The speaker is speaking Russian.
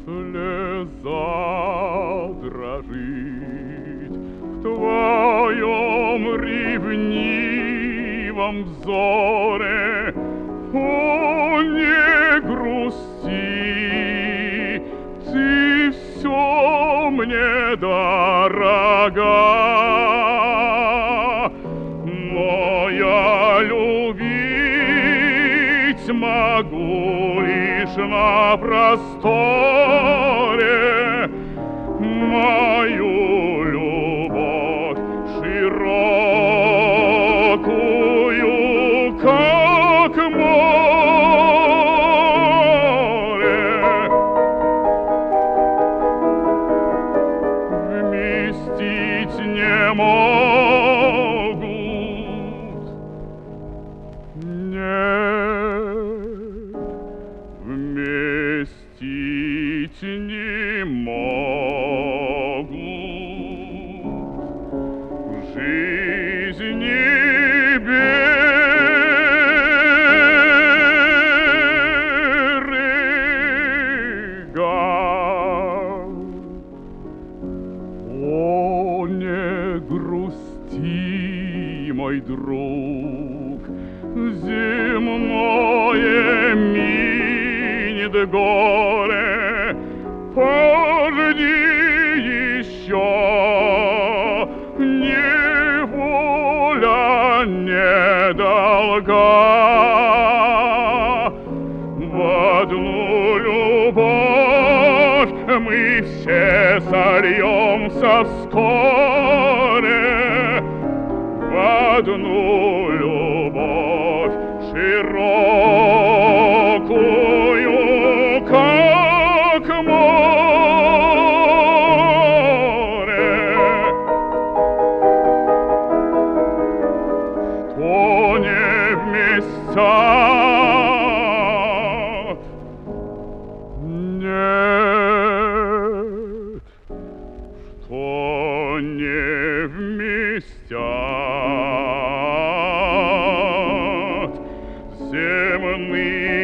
слеза дрожит в твоем ревнивом взоре. О, не грусти, ты все мне дорога, но я любить могу лишь на просторе. Мою любовь широкую, как море, вместить не могут, нет, вместить не могут в жизни берега. О, не грусти, мой друг, земное минет горе, пожди еще, неволя недолга. В одну любовь мы все сольемся вскоре, в одну любовь широкую, как море, что не вместят, нет, что не вместят земные